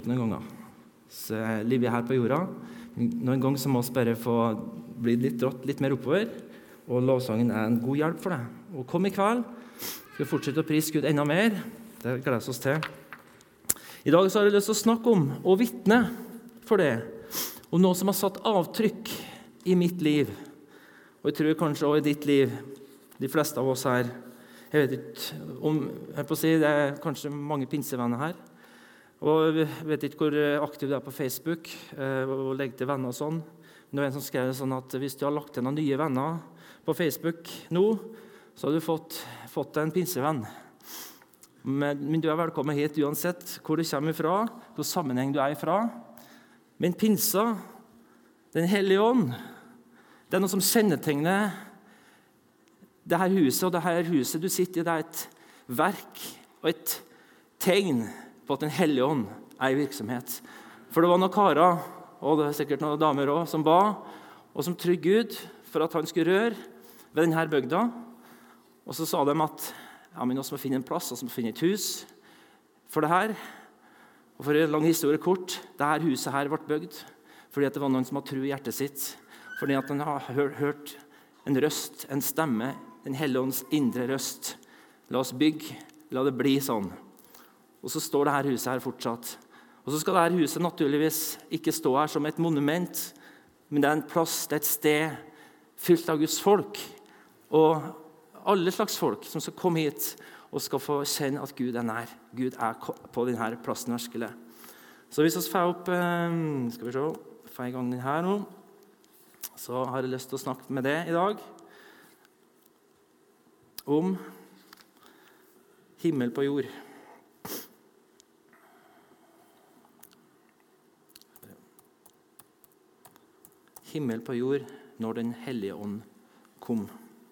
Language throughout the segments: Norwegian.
noen ganger. Så livet er her på jorda. Noen ganger så må vi bare få bli litt mer oppover, og lovsangen er en god hjelp for deg. Og kom i kveld, skal vi fortsette å prise Gud enda mer. Det gleder vi oss til. I dag så har jeg lyst til å snakke om og vitne for det, om noe som har satt avtrykk i mitt liv, og jeg tror kanskje også i ditt liv, de fleste av oss her. Jeg vet ikke om, det er kanskje mange pinsevenner her, og jeg vet ikke hvor aktiv du er på Facebook og legger til venner og sånn. Men det var en som skrev sånn at hvis du har lagt til noen nye venner på Facebook nå, så har du fått en pinsevenn. Men du er velkommen hit uansett hvor du kommer fra, hvor sammenheng du er ifra. Men pinsa, Den hellige ånd, det er noe som kjennetegner det her huset, og det her huset du sitter i, det er et verk og et tegn på at Den hellige ånd er i virksomhet. For det var noen karer, og det er sikkert noen damer også, som ba, og som trodde Gud for at han skulle røre ved denne bygda. Og så sa de at men vi må finne en plass, og vi må finne et hus for det her. Og for en lang historie kort, dette huset her ble bygd fordi at det var noen som hadde tro i hjertet sitt, fordi at han har hørt en røst, en stemme, Den hellige ånds indre røst. La oss bygge, la det bli sånn. Og så står dette huset her fortsatt. Og så skal dette huset naturligvis ikke stå her som et monument, men det er en plass, det er et sted fylt av Guds folk, og alle slags folk som skal komme hit og skal få kjenne at Gud er nær. Gud er på denne plassen virkelig. Så hvis vi får opp, skal vi se, får i gang den her nå, så har jeg lyst til å snakke med deg i dag om himmel på jord. Himmel på jord når Den hellige ånd kom.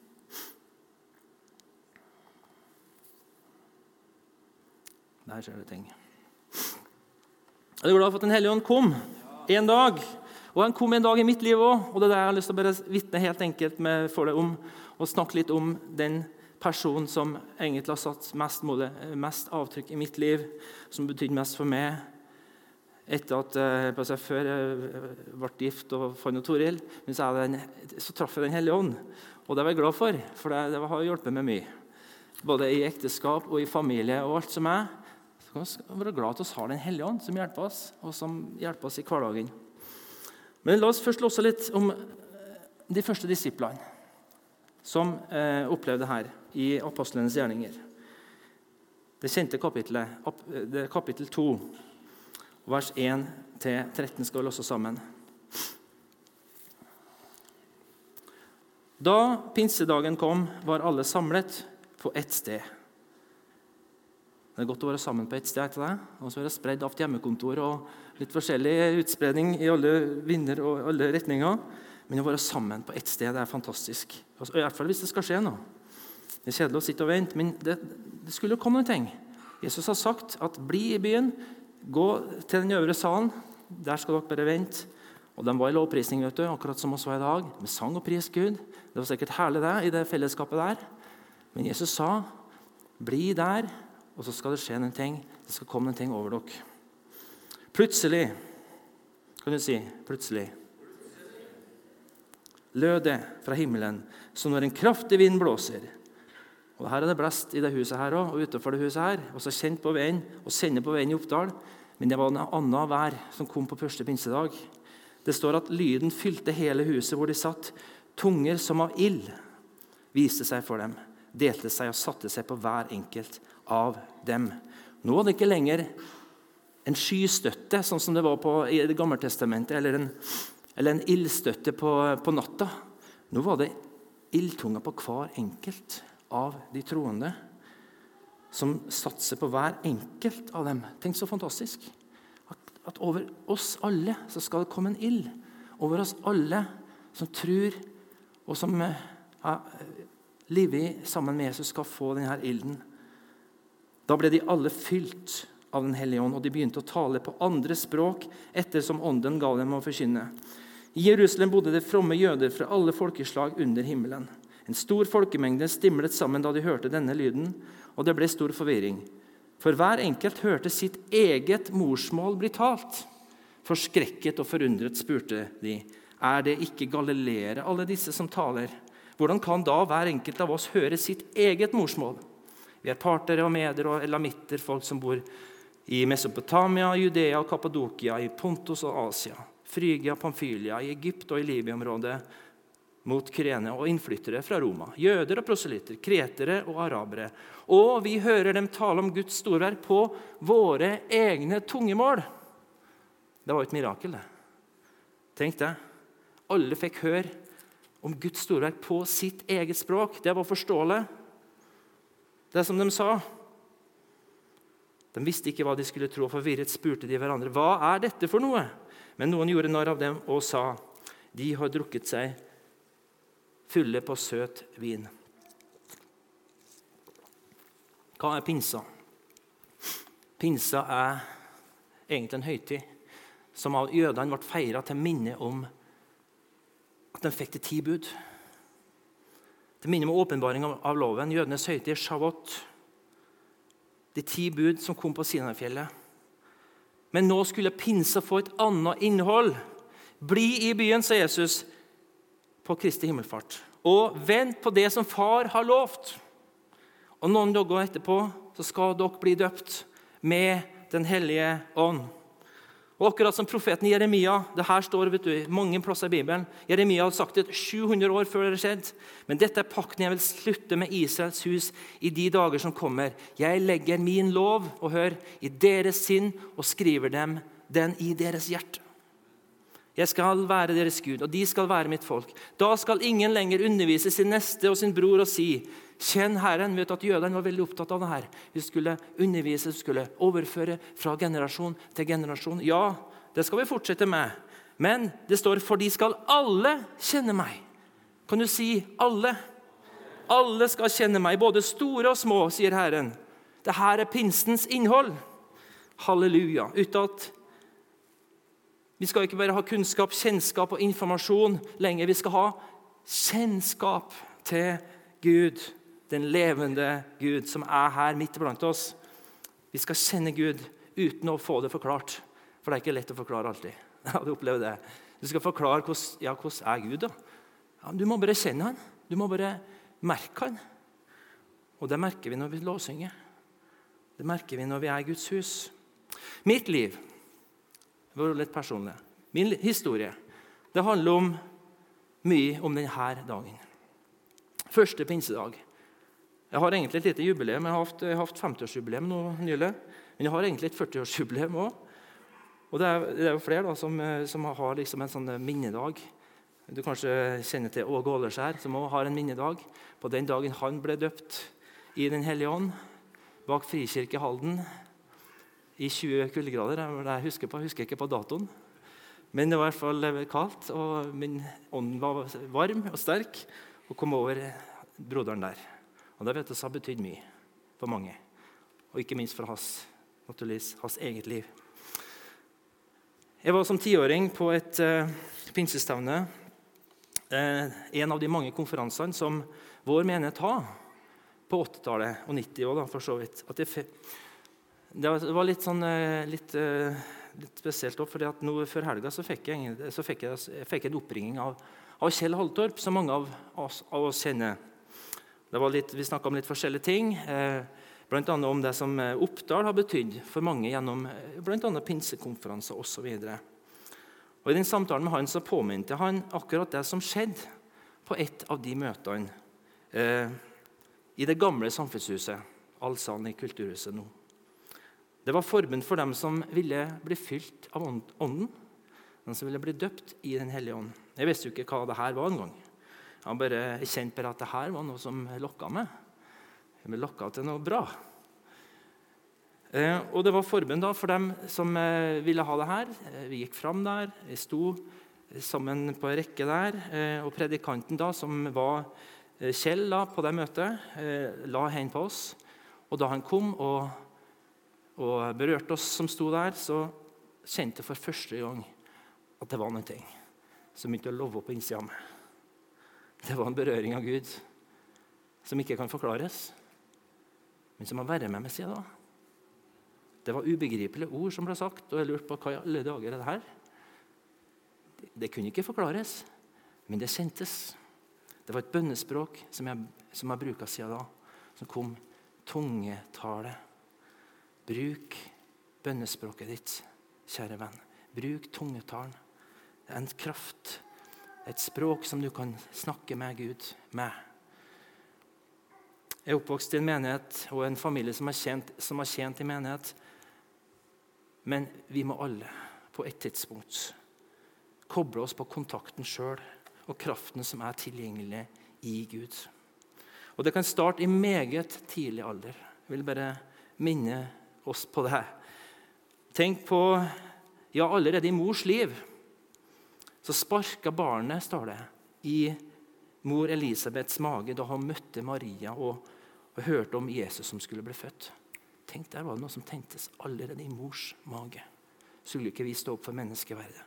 Der ser det ting. Jeg er glad for at Den hellige ånd kom en dag. Og han kom en dag i mitt liv også. Og det er det jeg har lyst til å bare vitne helt enkelt for deg om. Og snakke litt om den personen som egentlig har satt mest avtrykk i mitt liv. Som betydde mest for meg. Etter at før jeg ble gift og fant Toril, men så traff jeg Den hellige ånd. Og det var jeg glad for det har hjulpet meg mye. Både i ekteskap og i familie og alt som er. Så kan vi være glad til oss har Den hellige ånd som hjelper oss, og som hjelper oss i hverdagen. Men la oss først låse litt om de første disiplene som opplevde det her i apostlenes gjerninger. Det kjente kapittelet, det er kapittel 2, vers 1-13 skal vi låse sammen. Da pinsedagen kom, var alle samlet på ett sted. Det er godt å være sammen på ett sted etter det, og så er det spredd av hjemmekontor og litt forskjellig utspredning i alle vinder og alle retninger, men å være sammen på ett sted, det er fantastisk. I hvert fall hvis det skal skje noe. Det er kjedelig å sitte og vente, men det skulle komme noen ting. Jesus har sagt at bli i byen, gå til den øvre salen, der skal dere bare vente. Og de var i lovprisning, vet du, akkurat som oss var i dag, med sang og pris Gud. Det var sikkert herlig det, i det fellesskapet der. Men Jesus sa, bli der, og så skal det skje noen ting. Det skal komme noen ting over dere. Plutselig, kan du si, plutselig, lød det fra himmelen, som når en kraftig vind blåser. Og her er det blest i det huset her også, og utenfor det huset her, og så kjent på veien, og sende på veien i Oppdal. Men det var en annen vær som kom på første pinsedag. Det står at lyden fylte hele huset hvor de satt. Tunger som av ild viste seg for dem, delte seg og satte seg på hver enkelt av dem. Nå var det ikke lenger en skystøtte, sånn som det var i det gamle testamentet, eller en ildstøtte på natta. Nå var det ildtunger på hver enkelt av de troende, som satser på hver enkelt av dem. Tenk så fantastisk. At over oss alle så skal det komme en ild. Over oss alle som tror, og som lever sammen med Jesus, skal få denne ilden. Da ble de alle fylt av Den hellige ånd, og de begynte å tale på andre språk ettersom ånden ga dem å forkynne. I Jerusalem bodde det fromme jøder fra alle folkeslag under himmelen. En stor folkemengde stimlet sammen da de hørte denne lyden, og det ble stor forvirring. For hver enkelt hørte sitt eget morsmål bli talt. Forskrekket og forundret spurte de, det ikke galileere alle disse som taler? Hvordan kan da hver enkelt av oss høre sitt eget morsmål? Vi partere og meder og elamitter, folk som bor i Mesopotamia, Judea og Kappadokia, i Pontus og Asia, Frygia, Pamfylia, i Egypt og i Libya-området, mot Kyrene og innflyttere fra Roma, jøder og proselytter, kretere og arabere. Og vi hører dem tale om Guds storverk på våre egne tungemål. Det var et mirakel, det. Tenk det. Alle fikk høre om Guds storverk på sitt eget språk. Det var forståelig. Det som de sa. De visste ikke hva de skulle tro, og forvirret spurte de hverandre, hva dette for noe? Men noen gjorde narr av dem og sa, de har drukket seg fulle på søt vin. Hva pinsa? Pinsa egentlig en høytid som av jødene ble feiret til minne om at de fikk det 10 bud. Til minne om åpenbaring av loven, jødenes høytid, Shavuot. De 10 bud som kom på Sinai-fjellet. Men nå skulle pinsa få et annet innhold. Bli i byen, sa Jesus, på Kristi himmelfart. Og vent på det som far har lovt. Og noen dager etterpå så skal dere bli døpt med den hellige ånd. Og akkurat som profeten Jeremia, det her står mange plasser i Bibelen, Jeremia har sagt det 700 år før det skjedde, men dette pakten jeg vil slutte med Israels hus i de dager som kommer. Jeg legger min lov, og hør, i deres sinn og skriver den i deres hjerte. Jeg skal være deres Gud, og de skal være mitt folk. Da skal ingen lenger undervise sin neste og sin bror og si, kjenn Herren. Vet at jødene var veldig opptatt av det her. Vi skulle undervise, vi skulle overføre fra generasjon til generasjon. Ja, det skal vi fortsette med. Men det står, for de skal alle kjenne meg. Kan du si alle? Alle skal kjenne meg, både store og små, sier Herren. Dette pinsens innhold. Halleluja. Utad. Vi skal ikke bare ha kunnskap, kjennskap og informasjon lenger. Vi skal ha kjennskap til Gud, den levende Gud som her midt blant oss. Vi skal kjenne Gud uten å få det forklart. For det ikke lett å forklare alltid. Ja, du opplever det. Du skal forklare hvordan Gud da. Ja, du må bare kjenne han. Du må bare merke han. Og det merker vi når vi lovsynger. Det merker vi når vi i Guds hus. Mitt liv, det var litt personlig. Min historie, det handler mye om denne dagen. Første pinsedag. Jeg har egentlig et lite jubileum. Jeg har hatt 50-årsjubileum nå nylig. Men jeg har egentlig et 40-årsjubileum også. Og det er jo flere da, som har liksom en sånn minnedag. Du kanskje kjenner til Åge Åleskjær, som også har en minnedag. På den dagen han ble døpt i den hellige ånd, bak Frikirke Halden, i 20 kuldegrader. Jeg husker ikke på datoen. Men det var i hvert fall kaldt, og min ånd var varm og sterk, og kom over broderen der. Og det vet jeg har betydd mye for mange, og ikke minst for hans eget liv. Jeg var som 10-åring på et pinsestevne, en av de mange konferansene som vår menighet har på 80-tallet og 90 år, da, for så vidt. Det var litt spesielt, fordi at nå før helga så fikk jeg en oppringning av Kjell Haltorp, som mange av oss kjenner. Vi snakket om litt forskjellige ting, blant annet om det som Oppdal har betydd for mange gjennom blant annet pinsekonferanser og så videre. Og i den samtalen med han så påminte han akkurat det som skjedde på et av de møtene i det gamle samfunnshuset, Allsalen i Kulturhuset nå. Det var forbund for dem som ville bli fylt av ånden, de som ville bli døpt i den hellige ånd. Jeg visste jo ikke hva det her var en gang. Jeg bare kjente bare at det her var noe som lokket meg. Jeg ble lokket til noe bra. Og det var forbund da for dem som ville ha det her. Vi gikk fram der, jeg sto sammen på en rekke der, og predikanten da, som var Kjell da, på det møtet, la hendene på oss. Og da han kom og berørte oss som sto der, så kjente jeg for første gang at det var noe som begynte å love på innsida av meg. Det var en berøring av Gud som ikke kan forklares, men som må være med siden da. Det var ubegripelige ord som ble sagt, og jeg lurte på hva i alle dager er det her? Det kunne ikke forklares, men det kjentes. Det var et bønnespråk som jeg bruker siden da, som kom tungetale. Bruk bønnespråket ditt, kjære venn. Bruk tungetalen. Det er en kraft, et språk som du kan snakke med Gud med. Jeg er oppvokst i en menighet og en familie som har tjent i menighet. Men vi må alle på et tidspunkt koble oss på kontakten selv og kraften som er tilgjengelig i Gud. Og det kan starte i meget tidlig alder. Jeg vil bare minne oss på det. Tenk på, allerede i mors liv, så sparket barnet, står det, i mor Elisabeths mage da han møtte Maria og hørte om Jesus som skulle bli født. Tenk, der var det noe som tentes allerede i mors mage. Skulle ikke vi stå opp for menneskeverdet?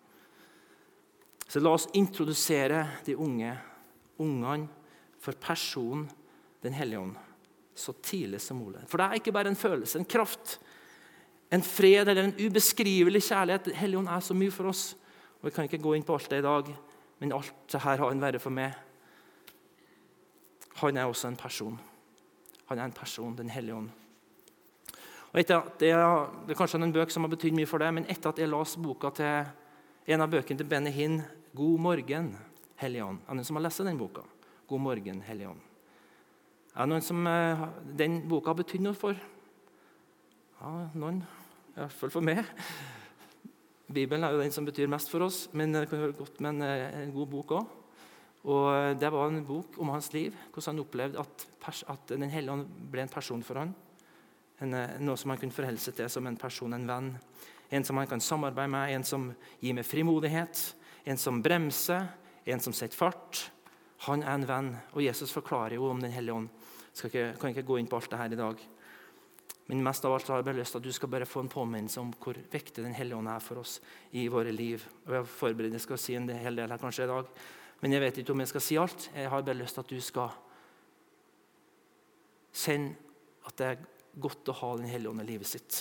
Så la oss introdusere de ungene for personen Den hellige ånd så tidlig som mulig. For det er ikke bare en følelse, en kraft, en fred eller en ubeskrivelig kjærlighet. Den hellige ånd er så mye for oss. Og jeg kan ikke gå inn på alt det i dag, men alt det her har en verre for meg. Han er også en person. Han er en person, Den hellige ånd. Og etter at det er kanskje en bøk som har betydd mye for det, men etter at jeg las boka til en av bøkene til Benny Hinn, God morgen, Hellige ånd. Er det noen som har lest den boka? God morgen, Hellige ånd. Er det noen som den boka har betydd noe for? Ja, noen. I hvert fall for meg. Bibelen er jo den som betyr mest for oss, men det kan være godt med en god bok også. Og det var en bok om hans liv, hvordan han opplevde at Den hellige ånd ble en person for han. Noe som han kunne forholde seg til som en person, en venn. En som han kan samarbeide med, en som gir meg frimodighet, en som bremser, en som setter fart. Han er en venn, og Jesus forklarer jo om Den hellige ånd. Kan ikke gå inn på alt det her i dag. Men mest av alt har jeg bare lyst til at du skal bare få en påminnelse om hvor viktig Den hellige ånd er for oss i våre liv. Og jeg forbereder skal si en hel del her kanskje i dag, men jeg vet ikke om jeg skal si alt. Jeg har bare lyst til at du skal kjenne at det er godt å ha Den hellige ånd i livet sitt.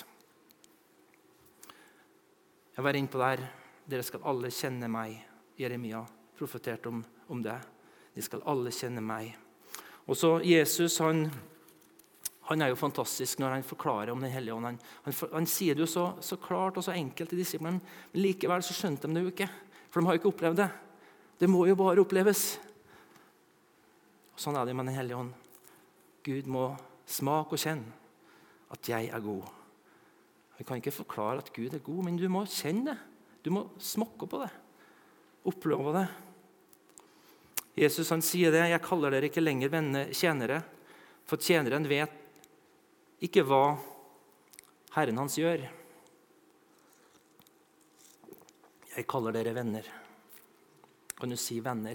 Jeg var inne på der. Dere skal alle kjenne meg. Jeremia profeterte om det. De skal alle kjenne meg. Og så Jesus, han er jo fantastisk når han forklarer om Den hellige ånd. Han sier det jo så klart og så enkelt til disiplene, men likevel så skjønte de det jo ikke. For de har jo ikke opplevd det. Det må jo bare oppleves. Og sånn er det med Den hellige ånd. Gud må smake og kjenne at jeg er god. Jeg kan ikke forklare at Gud er god, men du må kjenne det. Du må smake på det. Oppleve det. Jesus han sier det, jeg kaller dere ikke lenger tjenere, for tjeneren vet ikke hva Herren hans gjør. Jeg kaller dere venner. Kan du si venner?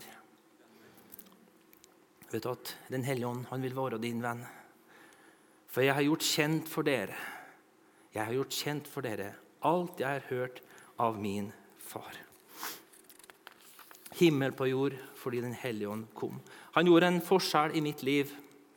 Vet du at Den hellige ånd, han vil være din venn. For jeg har gjort kjent for dere. Jeg har gjort kjent for dere alt jeg har hørt av min far. Himmel på jord fordi Den hellige ånd kom. Han gjorde en forskjell i mitt liv.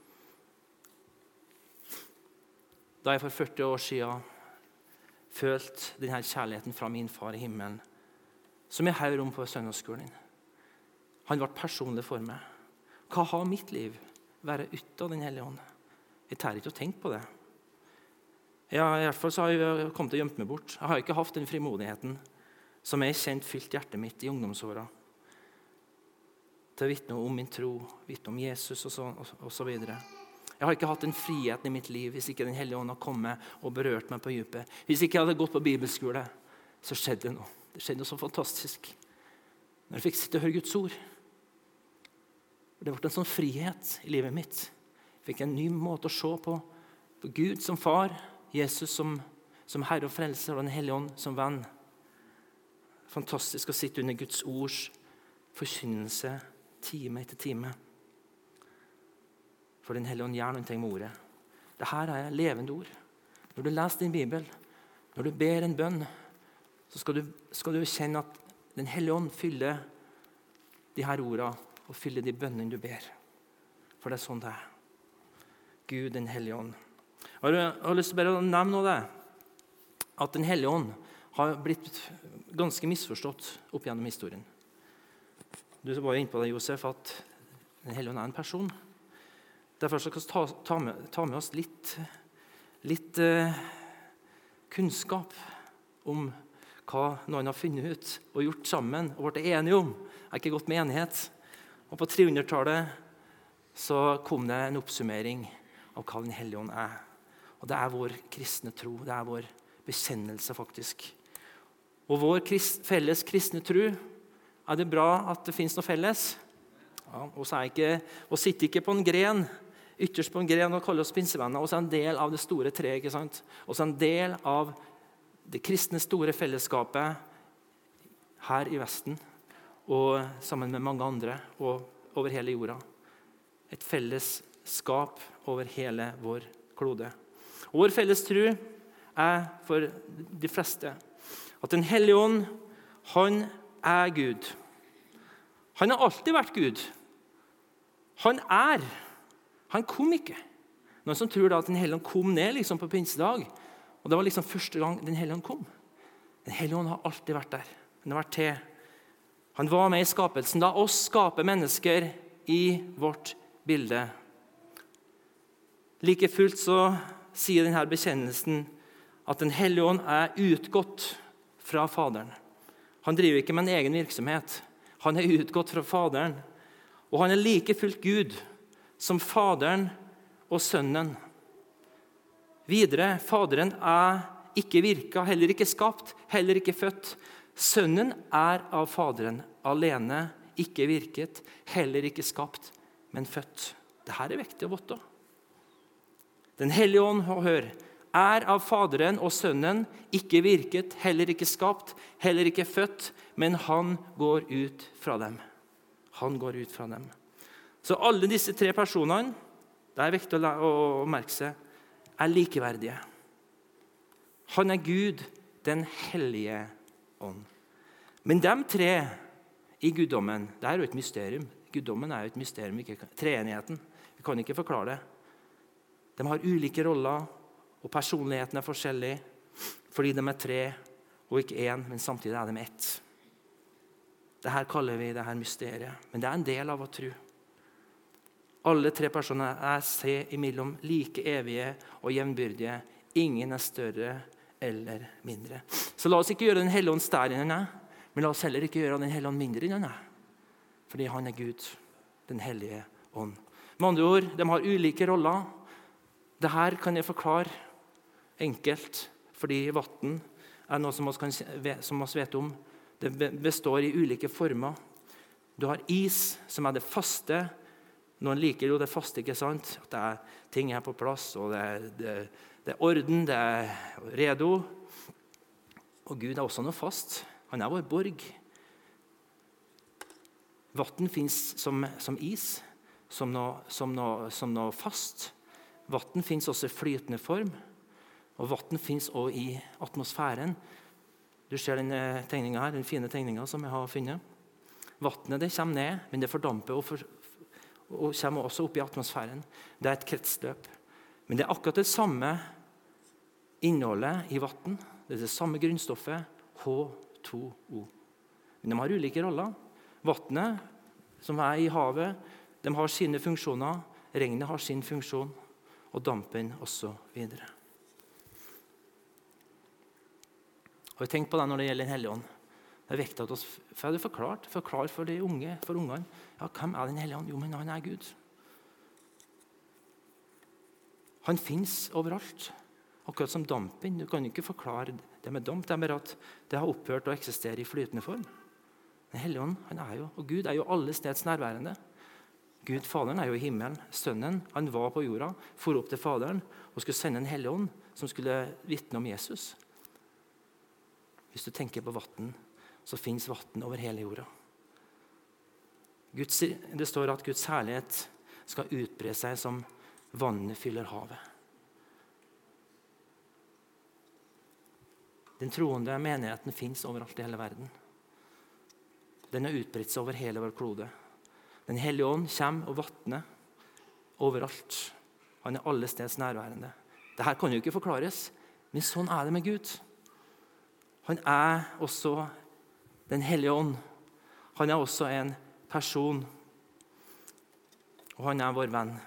Da jeg for 40 år siden følte denne kjærligheten fra min far i himmelen, som jeg hører om på søndagsskolen. Han ble personlig for meg. Hva har mitt liv være ut av Den hellige ånd? Jeg tør ikke å tenke på det. I hvert fall så har jeg kommet til å gjemme meg bort. Jeg har ikke hatt den frimodigheten som jeg kjent fylt hjertet mitt i ungdomsåra. Til å vitne om min tro, vitne om Jesus og så videre. Jeg har ikke hatt den friheten i mitt liv hvis ikke Den hellige ånd har kommet og berørt meg på dypet. Hvis ikke jeg hadde gått på bibelskole, så skjedde det noe. Det skjedde noe så fantastisk. Når jeg fikk sitte og høre Guds ord. Det ble en sånn frihet i livet mitt. Jeg fikk en ny måte å se på Gud som far, Jesus som herre og frelser og Den hellige ånd som venn. Fantastisk å sitte under Guds ords forkynnelse time etter time. For Den hellige ånd gjør noe med ordet. Dette er levende ord. Når du leser din bibel, når du ber en bønn, så skal du kjenne at Den hellige ånd fyller de her ordene og fyller de bønnene du ber. For det er sånn det er. Gud, Den hellige ånd. Jeg har lyst til bare å nevne noe av det. at Den hellige ånd har blitt ganske misforstått opp gjennom historien. Du var jo inne på det, Josef, at Den hellige ånd er en person. Derfor skal vi ta med oss litt kunnskap om hva noen har funnet ut og gjort sammen og vært enige om. Det er ikke godt med enighet. Og på 300-tallet så kom det en oppsummering av hva Den hellige ånd er. Og det er vår kristne tro, det er vår bekjennelse faktisk. Og vår felles kristne tro, er det bra at det finnes noe felles? Ja, og sitter ikke på en gren, ytterst på en gren og kaller oss pinsevenner, og så er en del av det store treet, ikke sant? Og så en del av det kristne store fellesskapet her i Vesten, og sammen med mange andre, og over hele jorda. Et fellesskap over hele vår klode. Og vår felles tro er for de fleste at Den hellige ånd, han er Gud. Han har alltid vært Gud. Han er. Han kom ikke. Noen som tror da at Den hellige ånd kom ned liksom på pinsedag, og det var liksom første gang Den hellige ånd kom. Den hellige ånd har alltid vært der. Han har vært til. Han var med i skapelsen. Da oss skaper mennesker i vårt bilde. Like fullt så sier denne bekjennelsen at Den hellige ånd er utgått fra Faderen. Han driver ikke med en egen virksomhet. Han er utgått fra Faderen. Og han er like fullt Gud som Faderen og Sønnen. Videre, Faderen er ikke virka, heller ikke skapt, heller ikke født. Sønnen er av Faderen alene, ikke virket, heller ikke skapt, men født. Dette er viktig å vite. Den hellige ånd, hør, er av Faderen og Sønnen, ikke virket, heller ikke skapt, heller ikke født, men han går ut fra dem. Han går ut fra dem. Så alle disse tre personene, det er viktig å merke seg, er likeverdige. Han er Gud, den hellige ånd. Men de tre i guddommen, det er jo et mysterium. Guddommen er jo et mysterium, ikke treenigheten. Vi kan ikke forklare det. De har ulike roller, og personligheten er forskjellig, fordi de er tre og ikke én, men samtidig er de ett. Dette kaller vi det her mysteriet, men det er en del av å tro. Alle tre personer er seg imellom like evige og jevnbyrdige. Ingen er større eller mindre. Så la oss ikke gjøre Den hellige ånd større enn han er, men la oss heller ikke gjøre Den hellige ånd mindre enn han er. Fordi han er Gud, Den hellige ånd. Med andre ord, de har ulike roller. Dette kan jeg forklare enkelt, fordi vann er noe som vi vet om. Det består i ulike former. Du har is, som er det faste. Noen liker jo det faste, ikke sant? At ting er på plass, og det er orden, det er redo. Og Gud er også noe fast. Han er vår borg. Vann finnes som is, som noe fast. Vann finnes også i flytende form, og vann finnes også i atmosfæren. Du ser den tegningen her, den fine tegningen som jeg har funnet. Vannet det kommer ned, men det fordamper og kommer også opp i atmosfæren. Det er et kretsløp. Men det er akkurat det samme innholdet i vann. Det er det samme grunnstoffet, H2O. Men de har ulike roller. Vannet, som er i havet, de har sine funksjoner. Regnet har sin funksjon, og dampen også videre. Og jeg tenker på det når det gjelder Den hellige ånd. Det er viktig at oss, for det er forklart for de unge, for ungene. Ja, hvem er Den hellige ånd? Jo, men han er Gud. Han finnes overalt, akkurat som dampen. Du kan ikke forklare det med damp, det er bare at det har opphørt å eksistere i flytende form. Den hellige ånd, han er jo, og Gud er jo alle steds nærværende. Gud, Faderen, er jo i himmelen. Sønnen, han var på jorda, for opp til Faderen, og skulle sende en hellige ånd som skulle vitne om Jesus. Hvis du tenker på vatten, så finnes vatten over hele jorda. Det står at Guds herlighet skal utbre seg som vannet fyller havet. Den troende menigheten finnes overalt i hele verden. Den er utbredt seg over hele vår klode. Den hellige ånd kommer og vatner overalt. Han er alle steds nærværende. Dette kan jo ikke forklares, men sånn er det med Gud. Han er også den hellige ånd. Han er også en person. Og han er vår venn.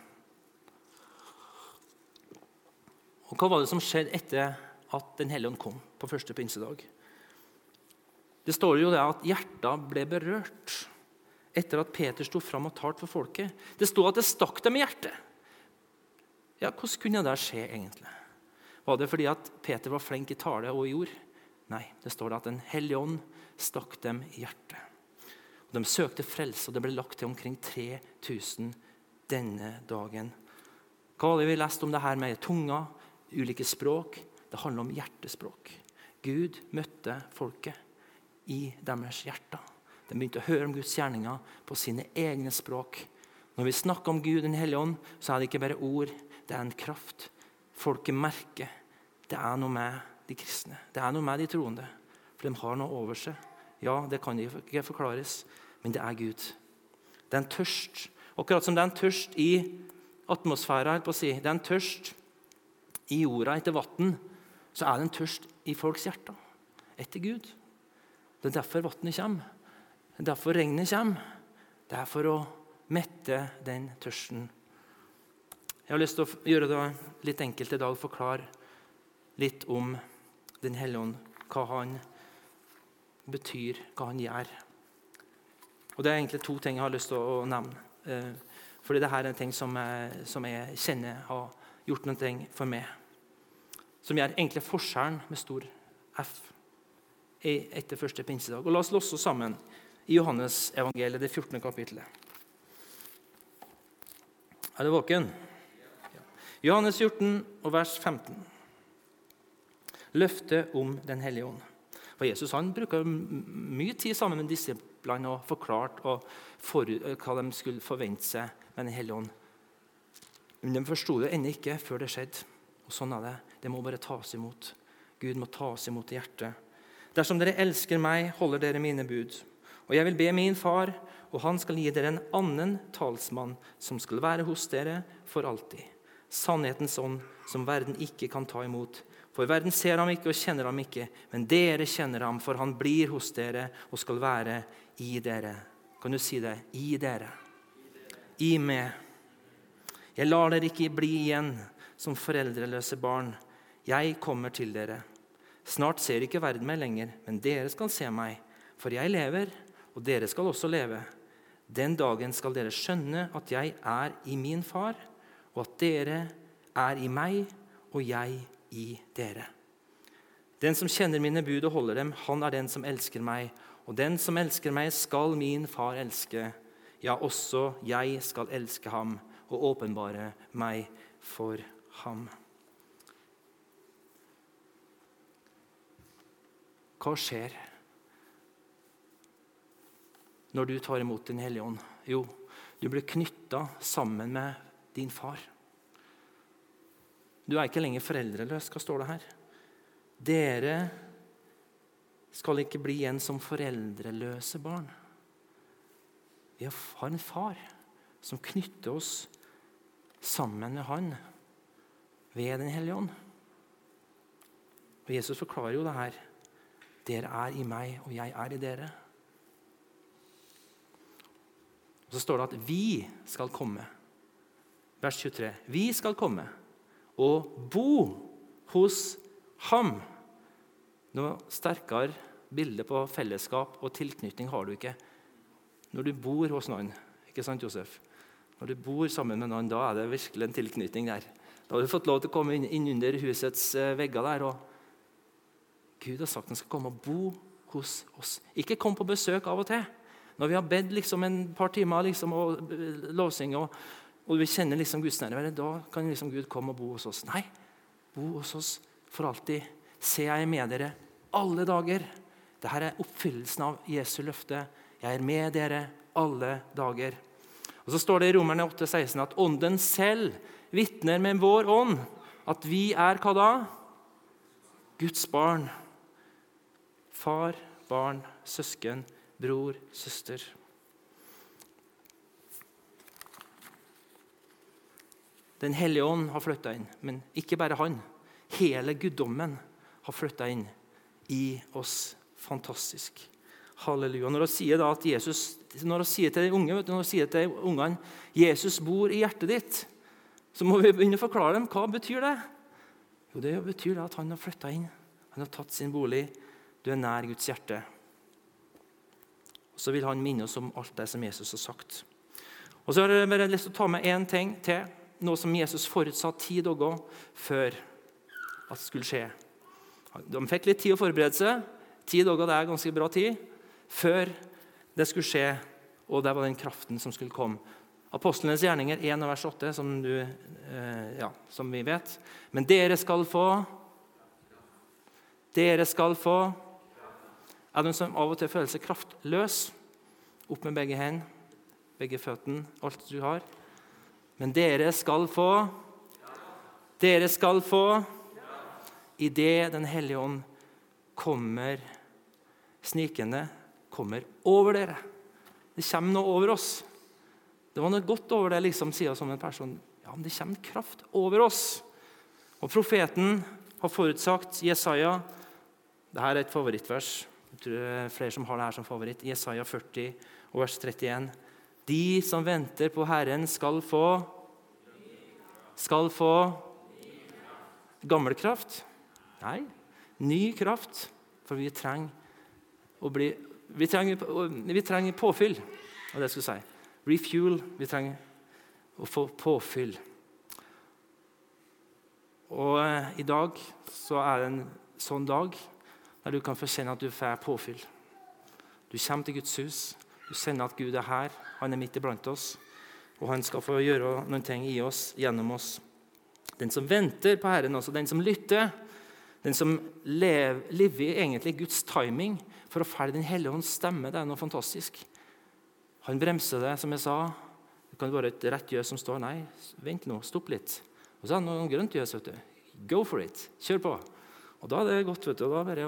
Og hva var det som skjedde etter at den hellige ånd kom på første pinsedag? Det står jo det at hjertet ble berørt etter at Peter stod fram og talte for folket. Det stod at det stakk dem i hjertet. Ja, hvordan kunne det skje egentlig? Var det fordi at Peter var flink i tale og i ord? Nei, det står at den hellige ånd stakk dem i hjertet. Og de søkte frelse, og det ble lagt til omkring 3000 denne dagen. Hva var det vi leste om det her med tunga, ulike språk? Det handler om hjertespråk. Gud møtte folket i deres hjerter. De begynte å høre om Guds gjerninger på sine egne språk. Når vi snakker om Gud, den hellige ånd, så er det ikke bare ord, det er en kraft. Folket merker, det er noe med de kristne. Det er noe med de troende, for de har noe over seg. Ja, det kan ikke forklares, men det er Gud. Det er en tørst. Akkurat som det er en tørst i atmosfæren, på å si. Det er en tørst i jorda etter vatten, så er det en tørst i folks hjerter etter Gud. Det er derfor vattnet kommer. Det er derfor regnet kommer. Det er for å mette den tørsten. Jeg har lyst til å gjøre det litt enkelt i dag, forklare litt om den hellige ånd, hva han betyr, hva han gjør. Og det er egentlig 2 ting jeg har lyst til å nevne. Fordi dette er en ting som jeg kjenner har gjort noen ting for meg. Som gjør egentlig forskjellen med stor F etter første pinsedag. Og la oss låse oss sammen i Johannes evangeliet, det 14. kapittelet. Er du våken? Ja. Johannes 14 og vers 15. Løftet om den hellige ånd. For Jesus han bruker mye tid sammen med disiplene og forklart hva de skulle forvente seg med den hellige ånd. Men de forstod det ennå ikke før det skjedde. Og sånn er det. Det må bare tas imot. Gud må tas imot i hjertet. Dersom dere elsker meg, holder dere mine bud. Og jeg vil be min far, og han skal gi dere en annen talsmann som skal være hos dere for alltid. Sannhetens ånd som verden ikke kan ta imot. For verden ser ham ikke og kjenner ham ikke, men dere kjenner ham, for han blir hos dere og skal være i dere. Kan du si det? I dere. I meg. Jeg lar dere ikke bli igjen som foreldreløse barn. Jeg kommer til dere. Snart ser ikke verden meg lenger, men dere skal se meg. For jeg lever, og dere skal også leve. Den dagen skal dere skjønne at jeg er i min far, og at dere er i meg, og jeg i dere. Den som kjenner mine bud og holder dem, han er den som elsker meg. Og den som elsker meg skal min far elske. Ja, også jeg skal elske ham og åpenbare meg for ham. Hva skjer når du tar imot den hellige ånd? Jo, du blir knyttet sammen med din far. Du er ikke lenger foreldreløs. Hva står det her? Dere skal ikke bli igjen som foreldreløse barn. Vi har en far som knytter oss sammen med han ved den hellige ånd. Og Jesus forklarer jo det her. Dere er i meg, og jeg er i dere. Og så står det at vi skal komme. Vers 23. Vi skal komme og bo hos ham. Noe sterkere bilde på fellesskap og tilknytning har du ikke når du bor hos noen. Ikke sant, Josef? Når du bor sammen med noen, da er det virkelig en tilknytning der. Da har du fått lov til å komme inn under husets vegger der, og Gud har sagt at han skal komme og bo hos oss. Ikke kom på besøk av og til. Når vi har bedt liksom en par timer liksom, og lovsing, og vi kjenner liksom Guds nærvær, da kan liksom Gud komme og bo hos oss. Nei, bo hos oss for alltid. Se, jeg er med dere alle dager. Dette er oppfyllelsen av Jesu løfte. Jeg er med dere alle dager. Og så står det i Romerne 8,16 at ånden selv vitner med vår ånd at vi er hva da? Guds barn. Far, barn, søsken, bror, søster. Den hellige ånd har flyttet inn, men ikke bare han. Hele guddommen har flyttet inn i oss. Fantastisk. Halleluja. Når han sier da at Jesus, når han sier til de unge, når han sier til ungene, Jesus bor i hjertet ditt, så må vi begynne å forklare dem, hva betyr det? Jo, det betyr at han har flyttet inn, han har tatt sin bolig, du er nær Guds hjerte. Og så vil han minne oss om alt det som Jesus har sagt. Og så har jeg bare lyst til å ta med en ting til, noe som Jesus forutsatt 10 dager før at det skulle skje. De fikk litt tid å forberede seg, 10 dager det er ganske bra tid, før det skulle skje, og det var den kraften som skulle komme. Apostlenes gjerninger 1 vers 8, som vi vet. Men dere skal få, er det noen som av og til føler seg kraftløs, opp med begge hendene, begge føttene, alt du har. Men dere skal få, i det den hellige ånd kommer snikende, kommer over dere. Det kommer noe over oss. Det var noe godt over det, liksom, sier som en person. Ja, men det kommer kraft over oss. Og profeten har forutsagt Jesaja. Dette er et favorittvers. Jeg tror det er flere som har det her som favoritt. Jesaja 40, vers 31. De som venter på Herren skal få gammel kraft. Nei, ny kraft. For vi trenger vi trenger påfyll, og det skulle jeg si. Refuel, vi trenger å få påfyll. Og i dag så er det en sånn dag der du kan få kjenne at du får påfyll. Du kommer til Guds hus, du kjenner at Gud er her, han er midt iblant oss, og han skal få gjøre noen ting i oss, gjennom oss. Den som venter på Herren, altså den som lytter, den som lever egentlig Guds timing for å følge den hellige ånds stemme, det er noe fantastisk. Han bremser det, som jeg sa. Det kan være et rett gjøs som står, nei, vent nå, stopp litt. Og så er det noe grønt gjøs, vet du. Go for it, kjør på. Og da er det godt, vet du, og da er det bare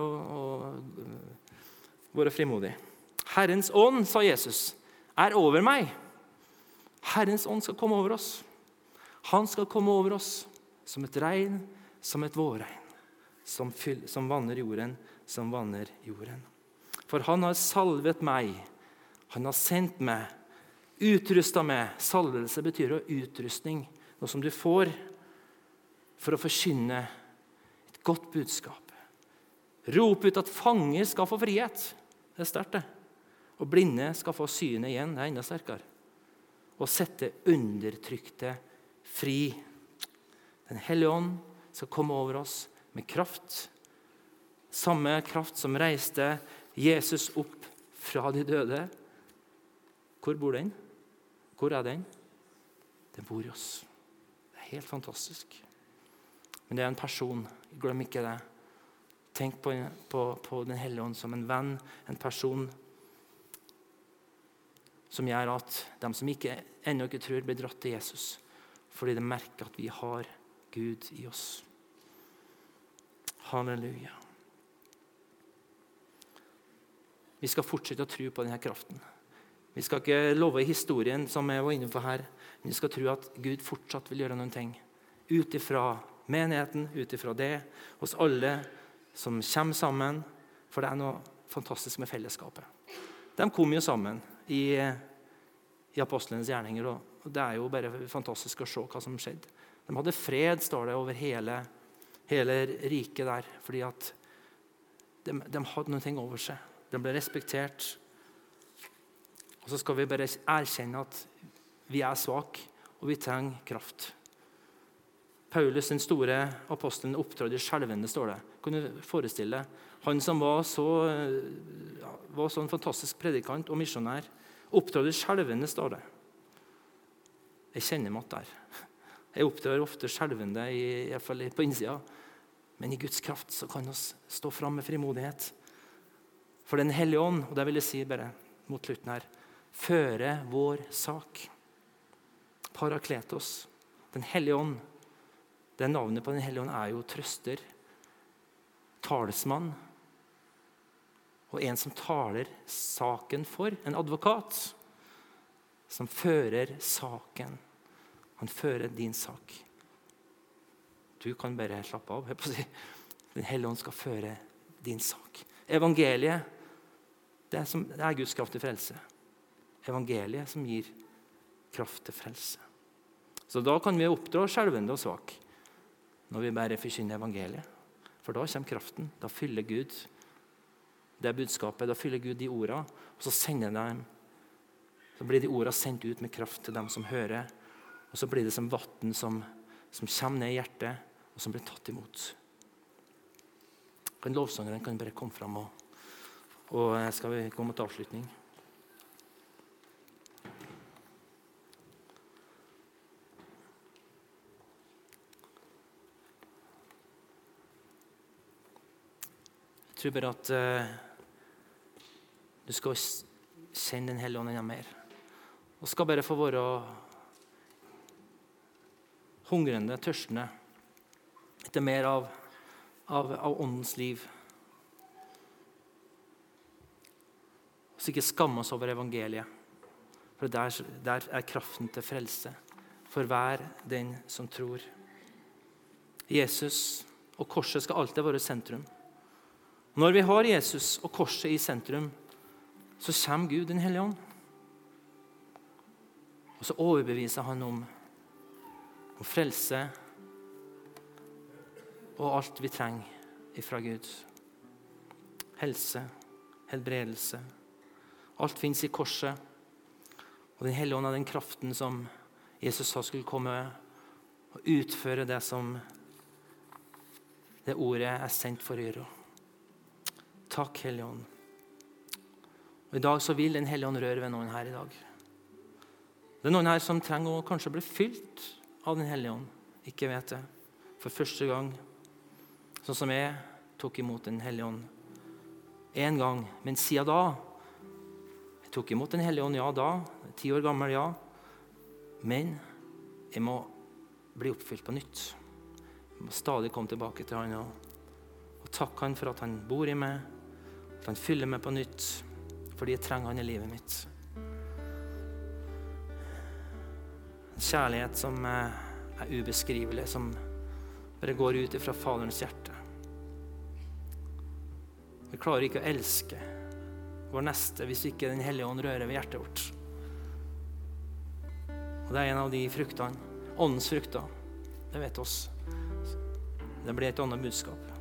å være frimodig. Herrens ånd, sa Jesus, er over meg. Herrens ånd skal komme over oss. Han skal komme over oss som et regn, som et vårregn, som vanner jorden. For han har salvet meg, han har sendt meg, utrustet meg. Salvelse betyr utrustning, noe som du får for å forkynne et godt budskap. Rop ut at fanger skal få frihet. Det er sterkt det. Og blinde skal få synet igjen. Det er enda sterkere. Og sette undertrykte fri. Den hellige ånd skal komme over oss med kraft. Samme kraft som reiste Jesus opp fra de døde. Hvor bor den? Hvor er den? Den bor i oss. Det er helt fantastisk. Men det er en person. Glem ikke det. Tenk på den hellige ånd som en venn, en person som gjør at de som ennå ikke tror, blir dratt til Jesus, fordi de merker at vi har Gud i oss. Halleluja. Vi skal fortsette å tro på denne kraften. Vi skal ikke love historien som jeg var inne på her, men vi skal tro at Gud fortsatt vil gjøre noen ting. Utifra menigheten, utifra det, hos alle som kommer sammen, for det er noe fantastisk med fellesskapet. De kom jo sammen i apostlenes gjerninger, og det er jo bare fantastisk å se hva som skjedde. De hadde fred, står det, over hele riket der, fordi at de hadde noe over seg. De ble respektert. Og så skal vi bare erkjenne at vi er svake, og vi trenger kraft. Paulus, den store apostelen, opptrådte skjelvende, står det. Kan du forestille deg? Han som var så en fantastisk predikant og misjonær, opptrådte skjelvende, står det. Jeg kjenner meg der. Jeg opptrådte ofte skjelvende, i hvert fall på innsida. Men i Guds kraft så kan vi stå fram med frimodighet. For den hellige ånd, og det vil jeg si bare mot slutten her, føre vår sak. Parakletos, den hellige ånd. Det navnet på den hellige ånd er jo trøster, talsmann, og en som taler saken for, en advokat, som fører saken. Han fører din sak. Du kan bare slappe av. Den hellige ånd skal føre din sak. Evangeliet, det er Guds kraft til frelse. Evangeliet som gir kraft til frelse. Så da kan vi oppdra skjelvende og svak når vi bare forkynner evangeliet. For da kommer kraften, da fyller Gud det budskapet, da fyller Gud de ordene, og så sender dem, så blir de ordene sendt ut med kraft til dem som hører, og så blir det som vatten som kommer ned i hjertet, og som blir tatt imot. Lovsangeren kan bare komme frem, og skal vi gå mot avslutning. Jeg tror bare at du skal kjenne den Hellige Ånd enda mer. Og skal bare få være hungrende, tørstende etter mer av åndens liv. Så ikke skamme oss over evangeliet. For der er kraften til frelse for hver den som tror. Jesus og korset skal alltid være sentrum. Når vi har Jesus og korset i sentrum, så kommer Gud, den Hellige Ånd. Og så overbeviser han om frelse og alt vi trenger fra Gud. Helse, helbredelse. Alt finnes i korset. Og den Hellige Ånd er den kraften som Jesus sa skulle komme og utføre det som det ordet er sendt for å gjøre. Takk, Hellige Ånd. Og i dag så vil den Hellige Ånd røre ved noen her i dag. Det er noen her som trenger å kanskje bli fylt av den Hellige Ånd. Ikke vet det. For første gang, sånn som jeg tok imot den Hellige Ånd en gang. Men siden da, jeg tok imot den Hellige Ånd, ja da, 10 år gammel, ja. Men jeg må bli oppfylt på nytt. Jeg må stadig komme tilbake til han og takke han for at han bor i meg, at han fyller meg på nytt, fordi jeg trenger han i livet mitt. En kjærlighet som er ubeskrivelig, som bare går ut fra Faderens hjerte. Vi klarer ikke å elske vår neste hvis ikke den Hellige Ånd rører ved hjertet vårt. Og det er en av de fruktene, åndens frukter, det vet oss. Det blir et annet budskap.